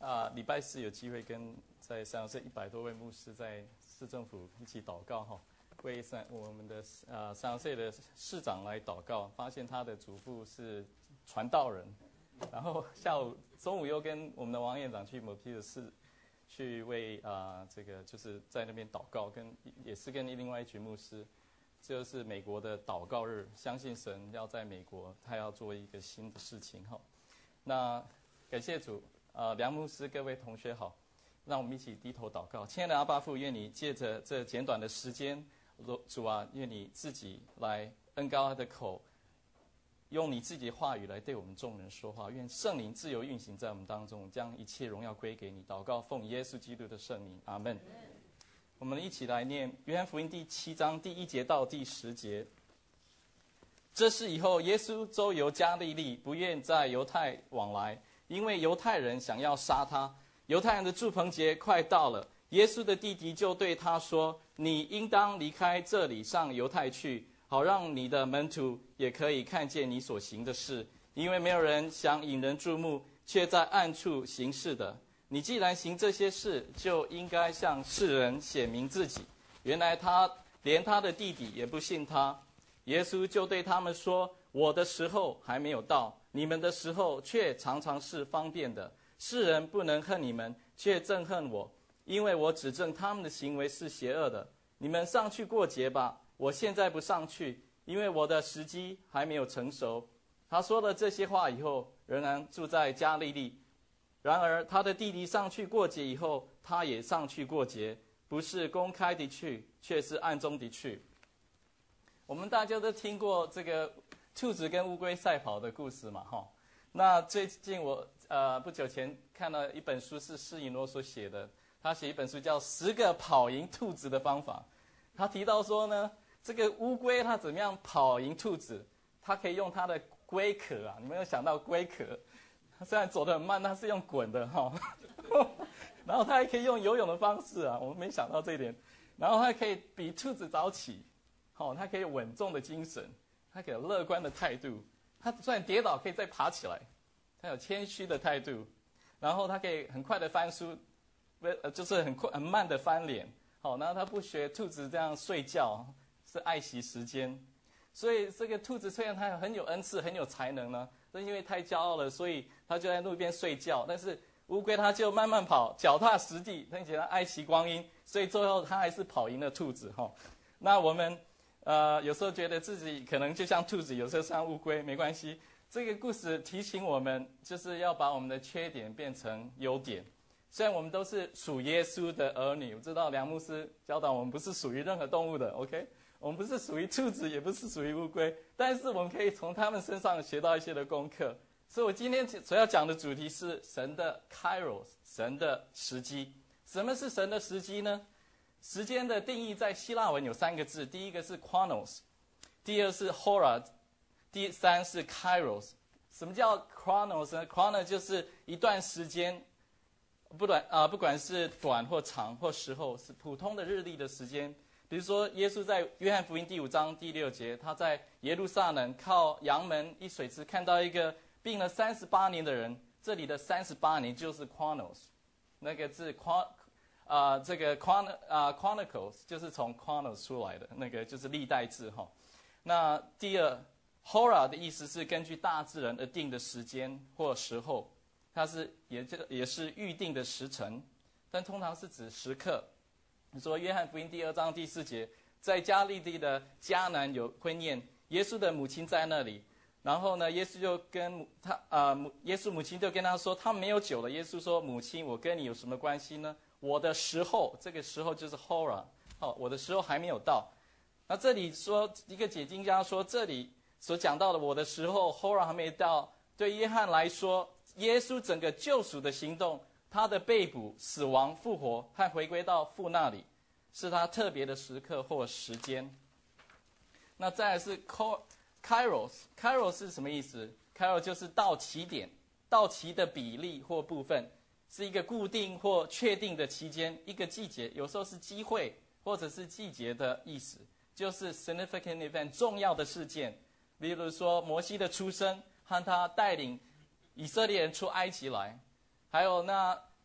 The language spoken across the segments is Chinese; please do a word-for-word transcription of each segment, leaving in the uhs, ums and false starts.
啊，礼拜四有机会跟在三阳市一百多位牧师在市政府一起祷告哈，为三我们的啊三阳市的市长来祷告，发现他的祖父是传道人，然后下午中午又跟我们的王院长去某批的市去为啊、呃、这个就是在那边祷告，跟也是跟另外一群牧师，这就是美国的祷告日，相信神要在美国他要做一个新的事情哈。那感谢主。呃，梁牧师，各位同学好，让我们一起低头祷告。亲爱的阿爸父，愿你借着这简短的时间，主啊，愿你自己来恩膏他的口，用你自己的话语来对我们众人说话。愿圣灵自由运行在我们当中，将一切荣耀归给你。祷告奉耶稣基督的圣名，阿们。我们一起来念约翰福音第七章第一节到第十节。这事以后，耶稣周游加利利，不愿在犹太往来。因为犹太人想要杀他，犹太人的住棚节快到了，耶稣的弟弟就对他说：“你应当离开这里，上犹太去，好让你的门徒也可以看见你所行的事。因为没有人想引人注目，却在暗处行事的。你既然行这些事，就应该向世人显明自己。”原来他连他的弟弟也不信他。耶稣就对他们说：“我的时候还没有到，你们的时候却常常是方便的。世人不能恨你们，却憎恨我，因为我指证他们的行为是邪恶的。你们上去过节吧，我现在不上去，因为我的时机还没有成熟。”他说了这些话以后，仍然住在加利利。然而他的弟弟上去过节以后，他也上去过节，不是公开的去，却是暗中的去。我们大家都听过这个兔子跟乌龟赛跑的故事嘛，哈。那最近我呃不久前看了一本书，是施以诺所写的，他写一本书叫《十个跑赢兔子的方法》。他提到说呢，这个乌龟它怎么样跑赢兔子？它可以用它的龟壳啊，你们有想到龟壳？它虽然走得很慢，它是用滚的哈。然后它还可以用游泳的方式啊，我们没想到这一点。然后它可以比兔子早起。好、哦，他可以有稳重的精神，他可以有乐观的态度，他虽然跌倒可以再爬起来，他有谦虚的态度，然后他可以很快的翻书，呃，就是很快很慢的翻脸，好、哦，然后他不学兔子这样睡觉，是爱惜时间，所以这个兔子虽然他很有恩赐，很有才能呢，但因为太骄傲了，所以他就在路边睡觉，但是乌龟他就慢慢跑，脚踏实地，并且他爱惜光阴，所以最后他还是跑赢了兔子哈、哦。那我们。呃，有时候觉得自己可能就像兔子，有时候像乌龟，没关系。这个故事提醒我们，就是要把我们的缺点变成优点。虽然我们都是属耶稣的儿女，我知道梁牧师教导我们不是属于任何动物的 ，OK？ 我们不是属于兔子，也不是属于乌龟，但是我们可以从他们身上学到一些的功课。所以我今天所要讲的主题是神的 Kairos， 神的时机。什么是神的时机呢？时间的定义在希腊文有三个字，第一个是 chronos， 第二是 hora， 第三是 kairos。 什么叫 chronos 呢？ chronos 就是一段时间，不管啊、呃，不管是短或长或时候，是普通的日历的时间。比如说耶稣在约翰福音第五章第六节，他在耶路撒冷靠羊门一水池看到一个病了三十八年的人，这里的三十八年就是 chronos， 那个字 chron啊、呃，这个 chron 啊、呃、chronicles 就是从 chronos 出来的，那个就是历代志哈。那第二 hora 的意思是根据大自然而定的时间或时候，它是也这个也是预定的时辰，但通常是指时刻。你说约翰福音第二章第四节，在加利利的迦南有婚宴，耶稣的母亲在那里，然后呢，耶稣就跟他啊、呃，耶稣母亲就跟他说，他没有酒了。耶稣说，母亲，我跟你有什么关系呢？我的时候，这个时候就是 hora， 哦，我的时候还没有到。那这里说一个解经家说，这里所讲到的我的时候 hora 还没到，对约翰来说，耶稣整个救赎的行动，他的被捕、死亡、复活和回归到父那里，是他特别的时刻或时间。那再来是 kairos， kairos 是什么意思？ kairos 就是到期点，到期的比例或部分。是一个固定或确定的期间，一个季节，有时候是机会或者是季节的意思，就是 significant event 重要的事件。例如说摩西的出生和他带领以色列人出埃及来，还有那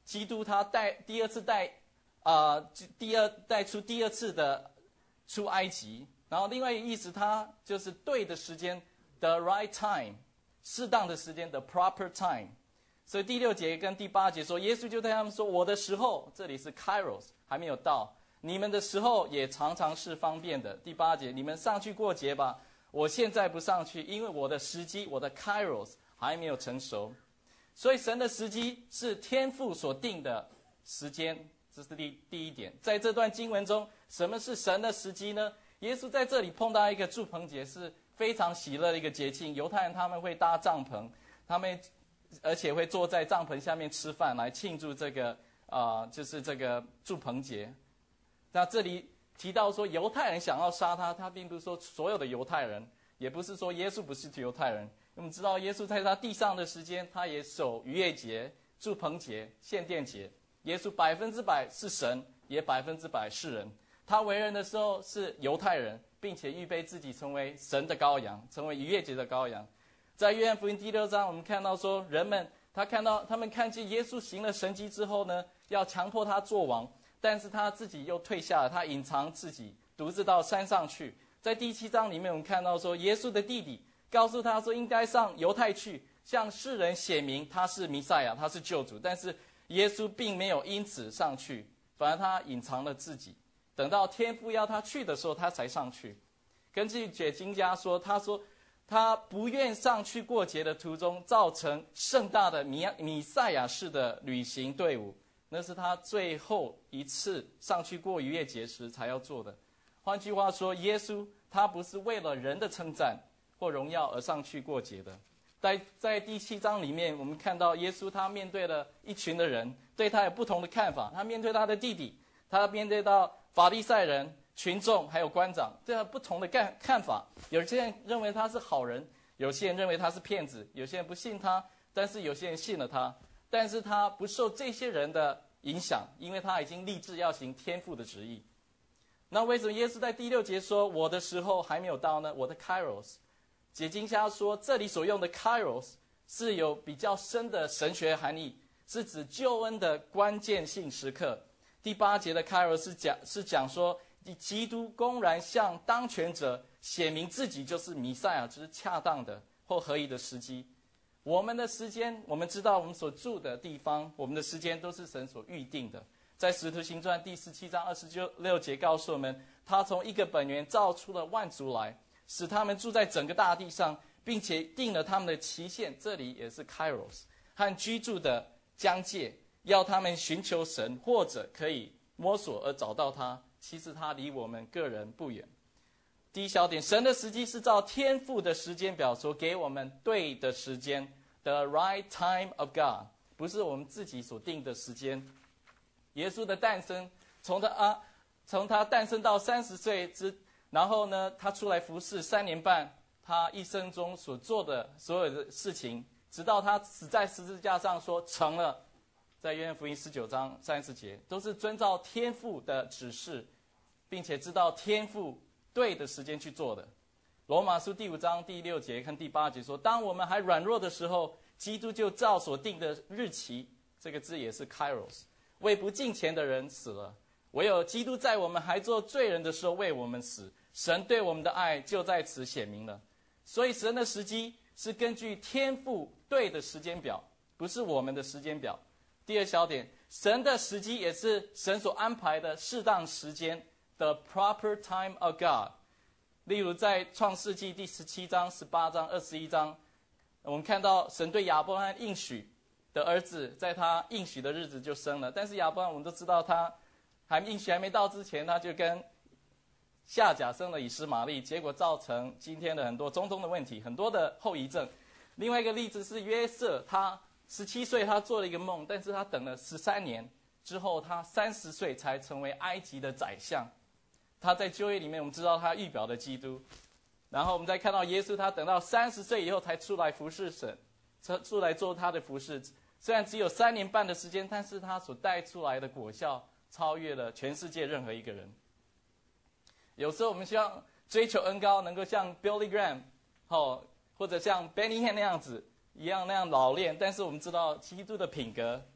基督他带第二次带啊、呃、第二带出第二次的出埃及，然后另外一个意思，它就是对的时间 ，the right time， 适当的时间 ，the proper time。所以第六节跟第八节说，耶稣就对他们说：“我的时候，这里是 Kairos 还没有到，你们的时候也常常是方便的。”第八节，你们上去过节吧，我现在不上去，因为我的时机，我的 Kairos 还没有成熟。所以神的时机是天父所定的时间，这是第第一点。在这段经文中，什么是神的时机呢？耶稣在这里碰到一个住棚节，是非常喜乐的一个节庆。犹太人他们会搭帐篷，他们而且会坐在帐篷下面吃饭，来庆祝这个啊、呃，就是这个住棚节。那这里提到说，犹太人想要杀他，他并不是说所有的犹太人，也不是说耶稣不是犹太人。我们知道耶稣在他地上的时间，他也守逾越节、住棚节、献殿节。耶稣百分之百是神，也百分之百是人。他为人的时候是犹太人，并且预备自己成为神的羔羊，成为逾越节的羔羊。在约翰福音第六章，我们看到说，人们他看到他们看见耶稣行了神迹之后呢，要强迫他做王，但是他自己又退下了，他隐藏自己，独自到山上去。在第七章里面，我们看到说，耶稣的弟弟告诉他说，应该上犹太去，向世人显明他是弥赛亚，他是救主。但是耶稣并没有因此上去，反而他隐藏了自己，等到天父要他去的时候，他才上去。根据解经家说，他说他不愿上去过节的途中造成盛大的弥弥赛亚式的旅行队伍，那是他最后一次上去过逾越节时才要做的。换句话说，耶稣他不是为了人的称赞或荣耀而上去过节的。在在第七章里面，我们看到耶稣他面对了一群的人，对他有不同的看法。他面对他的弟弟，他面对到法利赛人、群众还有官长，对他不同的看看法。有些人认为他是好人，有些人认为他是骗子，有些人不信他，但是有些人信了他。但是他不受这些人的影响，因为他已经立志要行天父的旨意。那为什么耶稣在第六节说我的时候还没有到呢？我的 Kairos。解经家说，这里所用的 Kairos 是有比较深的神学含义，是指救恩的关键性时刻。第八节的 Kairos 是讲是讲说，基督公然向当权者显明自己就是弥赛亚，这是恰当的或合宜的时机。我们的时间，我们知道我们所住的地方，我们的时间都是神所预定的。在使徒行传第十七章二十六节告诉我们，他从一个本源造出了万族来，使他们住在整个大地上，并且定了他们的期限，这里也是 Kairos 和居住的疆界，要他们寻求神，或者可以摸索而找到他。其实他离我们个人不远。第一小点，神的时机是照天父的时间表所给我们对的时间 ，the right time of God， 不是我们自己所定的时间。耶稣的诞生，从他啊，从他诞生到三十岁之。然后呢，他出来服侍三年半，他一生中所做的所有的事情，直到他死在十字架上说成了，在约翰福音十九章三十节，都是遵照天父的指示，并且知道天父对的时间去做的。罗马书第五章第六节跟第八节说，当我们还软弱的时候，基督就照所定的日期，这个字也是 Kairos， 为不敬虔的人死了。唯有基督在我们还做罪人的时候为我们死，神对我们的爱就在此显明了。所以神的时机是根据天父对的时间表，不是我们的时间表。第二小点，神的时机也是神所安排的适当时间 ，the proper time of God。例如在创世纪第十七章、十八章、二十一章，我们看到神对亚伯拉罕应许的儿子，在他应许的日子就生了。但是亚伯拉罕我们都知道，他还应许还没到之前，他就跟夏甲生了以实玛利，结果造成今天的很多种种的问题，很多的后遗症。另外一个例子是约瑟，他十七岁他做了一个梦，但是他等了十三年之后，他三十岁才成为埃及的宰相。他在旧约里面我们知道他预表的基督，然后我们再看到耶稣，他等到三十岁以后才出来服侍神，出来做他的服侍。虽然只有三年半的时间，但是他所带出来的果效超越了全世界任何一个人。有时候我们希望追求恩膏能够像 Billy Graham、哦、或者像 Benny Hinn 那样子一样那样老练，但是我们知道基督的品格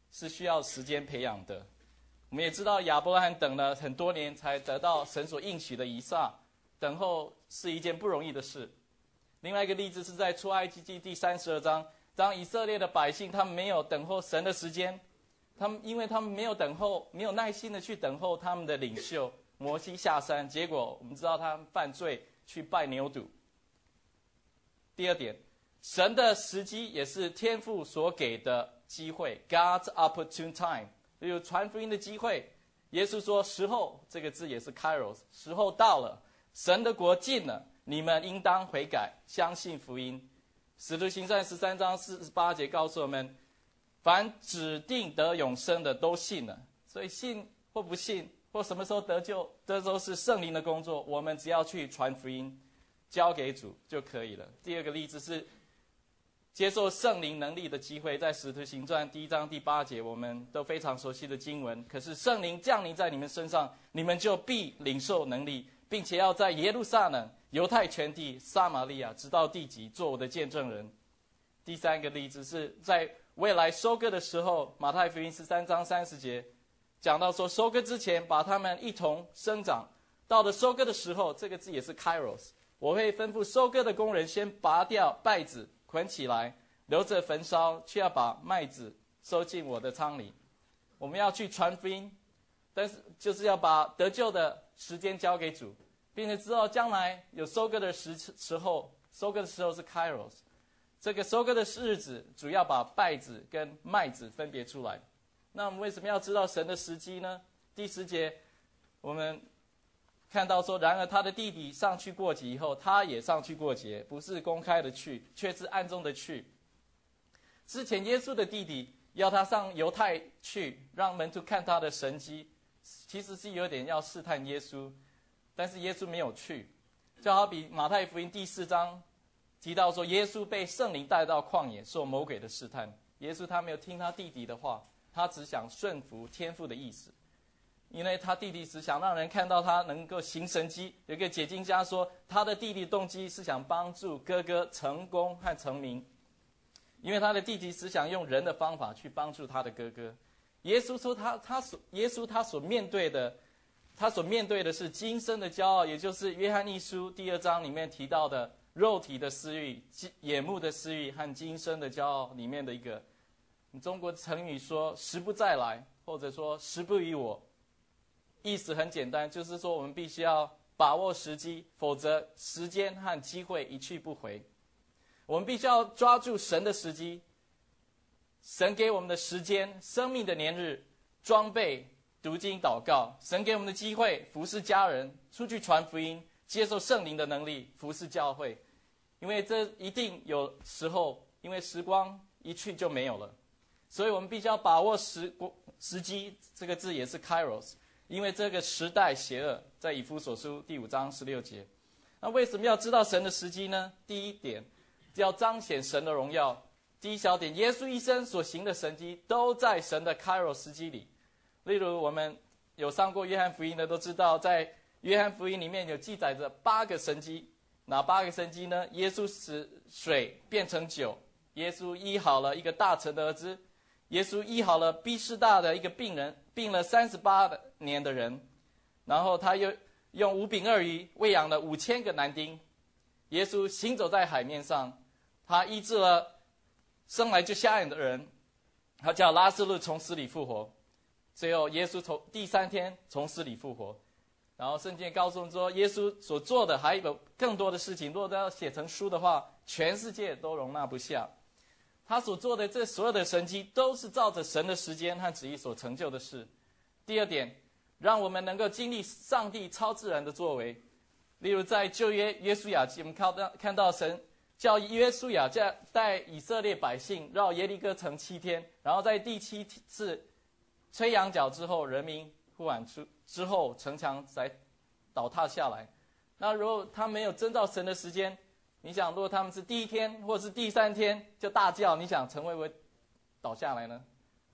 是需要时间培养的。我们也知道亚伯拉罕等了很多年才得到神所应许的以撒，等候是一件不容易的事。另外一个例子是在出埃及记第三十二章，当以色列的百姓他们没有等候神的时间，他们因为他们没有等候，没有耐心的去等候他们的领袖摩西下山，结果我们知道他们犯罪去拜牛犊。第二点，神的时机也是天父所给的机会 ，God's opportune time。例如传福音的机会，耶稣说时候这个字也是 kairos， 时候到了，神的国近了，你们应当悔改，相信福音。使徒行传十三章四十八节告诉我们，凡指定得永生的都信了。所以信或不信或什么时候得救，这都是圣灵的工作，我们只要去传福音交给主就可以了。第二个例子是接受圣灵能力的机会，在使徒行传第一章第八节，我们都非常熟悉的经文。可是圣灵降临在你们身上，你们就必领受能力，并且要在耶路撒冷、犹太全地、撒玛利亚直到地极做我的见证人。第三个例子是在未来收割的时候，马太福音十三章三十节讲到说，收割之前把他们一同生长，到了收割的时候，这个字也是 kairos， 我会吩咐收割的工人先拔掉稗子，捆起来，留着焚烧，却要把麦子收进我的仓里。我们要去传福音，但是就是要把得救的时间交给主，并且知道将来有收割的时时候，收割的时候是 kairos， 这个收割的日子主要把稗子跟麦子分别出来。那我们为什么要知道神的时机呢？第十节我们看到说，然而他的弟弟上去过节以后，他也上去过节，不是公开的去，却是暗中的去。之前耶稣的弟弟要他上犹太去，让门徒看他的神迹，其实是有点要试探耶稣，但是耶稣没有去。就好比马太福音第四章提到说，耶稣被圣灵带到旷野受魔鬼的试探，耶稣他没有听他弟弟的话，他只想顺服天父的意思。因为他弟弟只想让人看到他能够行神迹。有一个解经家说，他的弟弟动机是想帮助哥哥成功和成名，因为他的弟弟只想用人的方法去帮助他的哥哥。耶稣说他他所耶稣他所面对的，他所面对的是今生的骄傲，也就是约翰一书第二章里面提到的肉体的私欲、眼目的私欲和今生的骄傲里面的一个。中国成语说时不再来，或者说时不与我，意思很简单，就是说我们必须要把握时机，否则时间和机会一去不回。我们必须要抓住神的时机，神给我们的时间、生命的年日、装备、读经祷告，神给我们的机会，服侍家人，出去传福音，接受圣灵的能力，服侍教会。因为这一定有时候，因为时光一去就没有了，所以我们必须要把握时时机，这个字也是 kairos， 因为这个时代邪恶，在以弗所书第五章十六节。那为什么要知道神的时机呢？第一点，要彰显神的荣耀。第一小点，耶稣一生所行的神迹都在神的 kairos 时机里。例如我们有上过约翰福音的都知道，在约翰福音里面有记载着八个神迹。哪八个神迹呢？耶稣使水变成酒，耶稣医好了一个大臣的儿子，耶稣医好了毕士大的一个病人，病了三十八年的人，然后他又用五饼二鱼喂养了五千个男丁。耶稣行走在海面上，他医治了生来就瞎眼的人，他叫拉斯路从死里复活。最后耶稣从第三天从死里复活。然后圣经告诉我们说，耶稣所做的还有更多的事情，如果都要写成书的话，全世界都容纳不下。他所做的这所有的神迹，都是照着神的时间和旨意所成就的事。第二点，让我们能够经历上帝超自然的作为。例如在旧约约书亚记，我们看到看到神叫约书亚带以色列百姓绕耶利哥城七天，然后在第七次吹羊角之后，人民呼喊出之后，城墙才倒塌下来。那如果他没有遵照神的时间，你想，如果他们是第一天或是第三天就大叫，你想城会不会倒下来呢？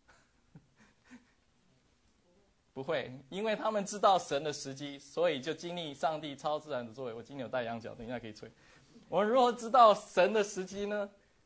不会，因为他们知道神的时机，所以就经历上帝超自然的作为。我今天有带羊角，等一下可以吹。我们如何知道神的时机呢？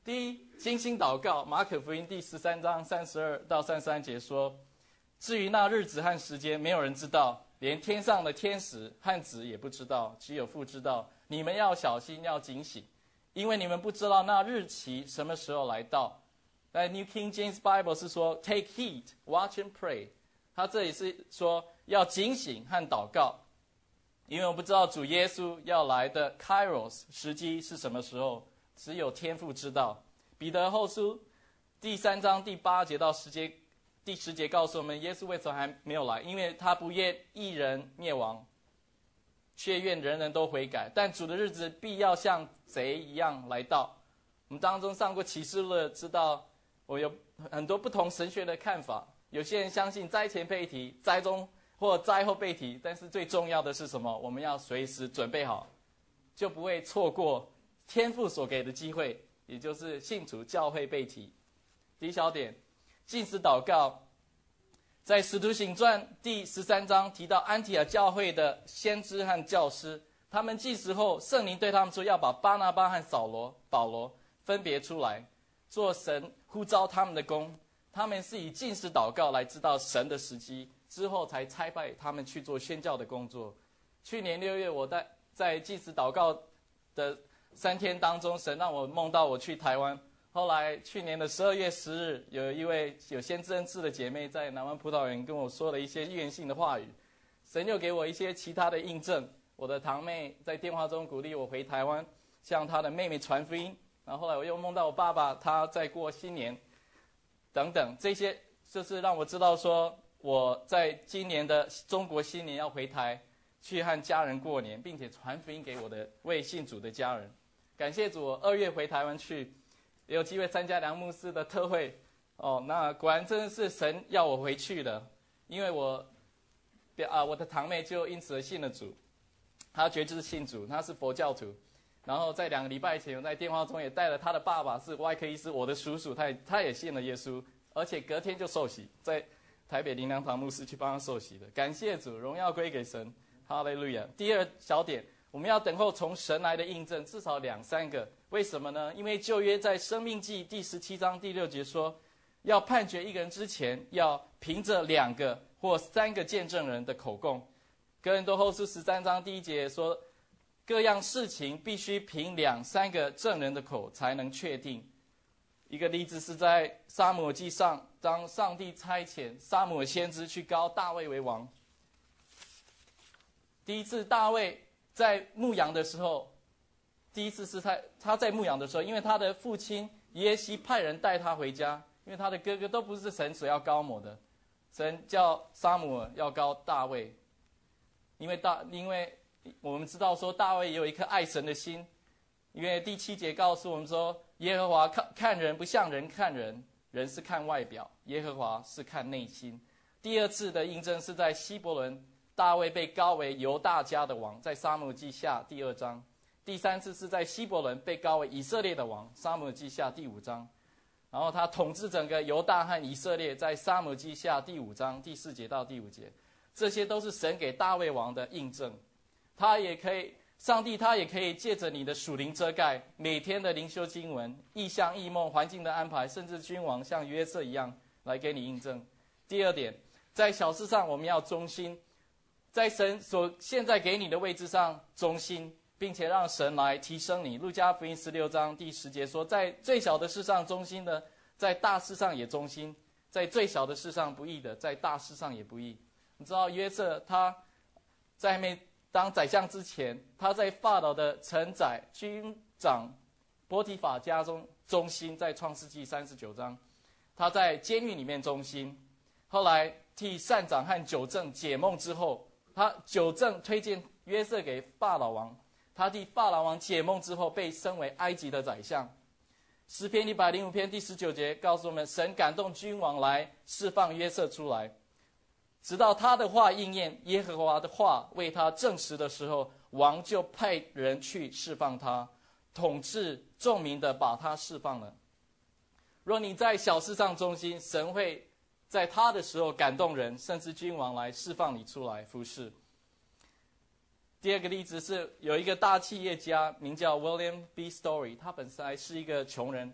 第一，精心祷告。马可福音第十三章三十二到三十三节说：至于那日子和时间，没有人知道，连天上的天使和子也不知道，只有父知道。你们要小心，要警醒，因为你们不知道那日期什么时候来到。在 New King James Bible 是说 Take heed, watch and pray。他这里是说要警醒和祷告，因为我不知道主耶稣要来的 Kairos 时机是什么时候，只有天父知道。彼得后书第三章第八节到十节，第十节告诉我们，耶稣为什么还没有来？因为他不愿一人灭亡，却愿人人都悔改。但主的日子必要像贼一样来到。我们当中上过启示录，知道我有很多不同神学的看法。有些人相信灾前被提，灾中或灾后被提，但是最重要的是什么？我们要随时准备好，就不会错过天父所给的机会，也就是信主教会被提。第一小点，禁食祷告。在使徒行传第十三章提到安提亚教会的先知和教师，他们禁食后，圣灵对他们说要把巴拿巴和扫罗、保罗分别出来，做神呼召他们的工。他们是以禁食祷告来知道神的时机，之后才差派他们去做宣教的工作。去年六月，我在在禁食祷告的三天当中，神让我梦到我去台湾。后来去年的十二月十日，有一位有先知恩赐的姐妹在南湾葡萄园跟我说了一些预言性的话语，神又给我一些其他的印证。我的堂妹在电话中鼓励我回台湾，向她的妹妹传福音。然后后来我又梦到我爸爸他在过新年，等等，这些就是让我知道说我在今年的中国新年要回台去和家人过年，并且传福音给我的未信主的家人。感谢主，我二月回台湾去，也有机会参加梁牧师的特会。哦，那果然真的是神要我回去的，因为我啊我的堂妹就因此而信了主，她觉知信主，她是佛教徒。然后在两个礼拜前，我在电话中也带了他的爸爸是外科医师，我的叔叔，他也他也信了耶稣，而且隔天就受洗，在台北灵粮堂牧师去帮他受洗的。感谢主，荣耀归给神，哈利路亚。第二小点，我们要等候从神来的印证，至少两三个。为什么呢？因为旧约在申命记第十七章第六节说，要判决一个人之前，要凭着两个或三个见证人的口供。哥林多后书十三章第一节说，各样事情必须凭两三个证人的口才能确定。一个例子是在撒母耳记上，当上帝差遣撒母耳先知去膏大卫为王。第一次大卫在牧羊的时候，第一次是他他在牧羊的时候，因为他的父亲耶西派人带他回家，因为他的哥哥都不是神所要膏抹的，神叫撒母耳要膏大卫，因为大因为。我们知道说大卫也有一颗爱神的心，因为第七节告诉我们说，耶和华看看人不像人看人，人是看外表，耶和华是看内心。第二次的印证是在希伯伦，大卫被膏为犹大家的王，在撒母耳记下第二章。第三次是在希伯伦被膏为以色列的王，撒母耳记下第五章。然后他统治整个犹大和以色列，在撒母耳记下第五章第四节到第五节，这些都是神给大卫王的印证。他也可以，上帝他也可以借着你的属灵遮盖，每天的灵修经文、异象、异梦、环境的安排，甚至君王像约瑟一样来给你印证。第二点，在小事上我们要忠心，在神所现在给你的位置上忠心，并且让神来提升你。路加福音十六章第十节说，在最小的事上忠心的，在大事上也忠心；在最小的事上不义的，在大事上也不义。你知道约瑟他在没当宰相之前，他在法老的臣宰军长波提法家中忠心，在创世纪三十九章，他在监狱里面忠心。后来替善长和酒政解梦之后，他酒政推荐约瑟给法老王，他替法老王解梦之后，被升为埃及的宰相。诗篇一百零五篇第十九节告诉我们，神感动君王来释放约瑟出来。直到他的话应验，耶和华的话为他证实的时候，王就派人去释放他，统治众民的把他释放了。若你在小事上忠心，神会在他的时候感动人，甚至君王来释放你出来服侍。第二个例子是有一个大企业家名叫 William B. Story， 他本来是一个穷人，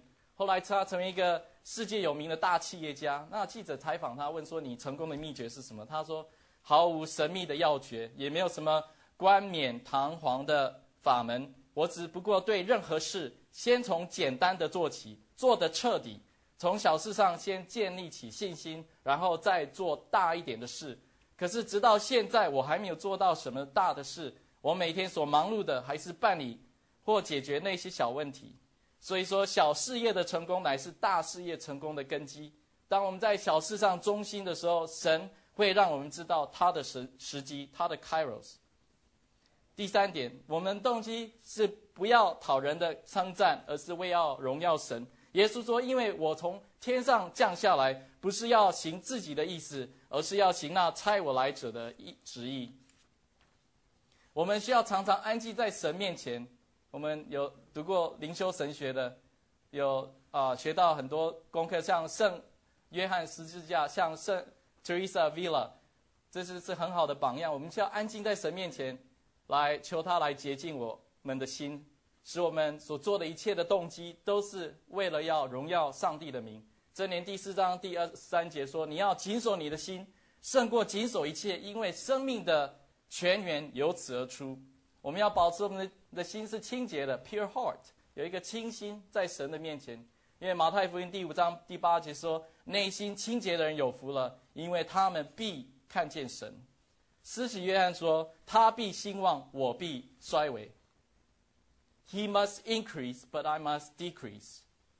后来他成为一个世界有名的大企业家。那记者采访他，问说你成功的秘诀是什么？他说毫无神秘的要诀，也没有什么冠冕堂皇的法门，我只不过对任何事先从简单的做起，做得彻底，从小事上先建立起信心，然后再做大一点的事。可是直到现在我还没有做到什么大的事，我每天所忙碌的还是办理或解决那些小问题。所以说小事业的成功乃是大事业成功的根基。当我们在小事上忠心的时候，神会让我们知道他的时时机，他的 Kairos。 第三点，我们动机是不要讨人的称赞，而是为要荣耀神。耶稣说，因为我从天上降下来，不是要行自己的意思，而是要行那差我来者的旨意。我们需要常常安静在神面前。我们有读过灵修神学的，有啊、呃、学到很多功课，像圣约翰十字架，像圣 Teresa Villa， 这是是很好的榜样。我们需要安静在神面前，来求他来洁净我们的心，使我们所做的一切的动机都是为了要荣耀上帝的名。箴言第四章第二十三节说，你要谨守你的心，胜过谨守一切，因为生命的泉源由此而出。我们要保持我们的心是清洁的 pure heart， 有一个清心在神的面前。因为马太福音第五章第八节说，内心清洁的人有福了，因为他们必看见神。施洗约翰说，他必兴旺，我必衰微。 He must increase, but I must decrease。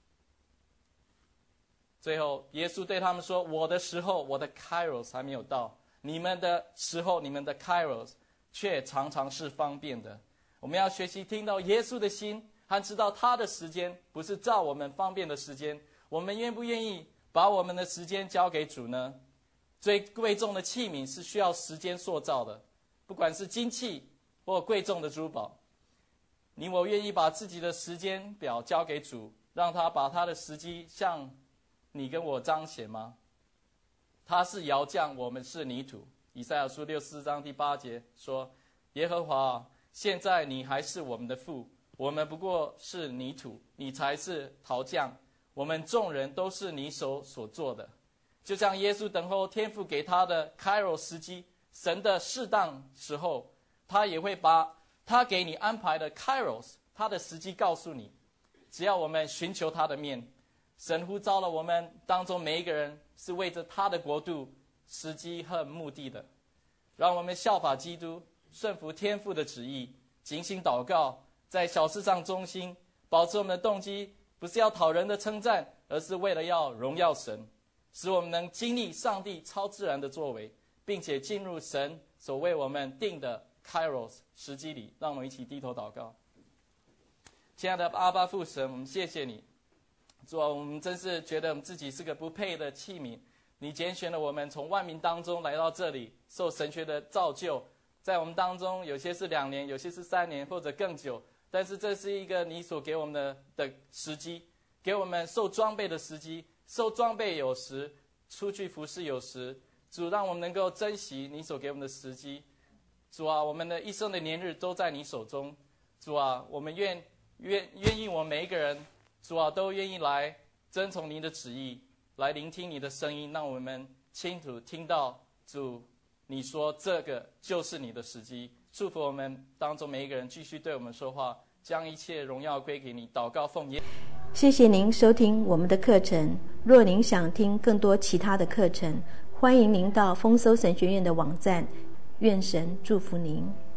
最后耶稣对他们说，我的时候，我的 Kairos 还没有到，你们的时候，你们的 Kairos 却常常是方便的。我们要学习听到耶稣的心，和知道他的时间不是照我们方便的时间。我们愿不愿意把我们的时间交给主呢？最贵重的器皿是需要时间塑造的，不管是金器或贵重的珠宝。你我愿意把自己的时间表交给主，让他把他的时机向你跟我彰显吗？他是窑匠，我们是泥土。以赛亚书六十四章第八节说，耶和华，现在你还是我们的父，我们不过是泥土，你才是陶匠，我们众人都是你手所做的。就像耶稣等候天父给他的 Kairos 时机，神的适当时候，他也会把他给你安排的 Kairos 他的时机告诉你。只要我们寻求他的面，神呼召了我们当中每一个人是为着他的国度时机和目的的。让我们效法基督，顺服天父的旨意，警醒祷告，在小事上忠心，保持我们的动机不是要讨人的称赞，而是为了要荣耀神，使我们能经历上帝超自然的作为，并且进入神所为我们定的 Kairos 时机里。让我们一起低头祷告。亲爱的阿爸父神，我们谢谢你，主啊，我们真是觉得我们自己是个不配的器皿，你拣选了我们从万民当中来到这里，受神学的造就，在我们当中有些是两年，有些是三年或者更久，但是这是一个你所给我们的的时机，给我们受装备的时机。受装备有时，出去服侍有时，主让我们能够珍惜你所给我们的时机。主啊，我们的一生的年日都在你手中。主啊，我们愿愿愿意我们每一个人，主啊，都愿意来遵从你的旨意，来聆听你的声音，让我们清楚听到主你说这个就是你的时机。祝福我们当中每一个人继续对我们说话，将一切荣耀归给你。祷告奉耶。 谢谢您收听我们的课程。若您想听更多其他的课程，欢迎您到丰收神学院的网站。愿神祝福您。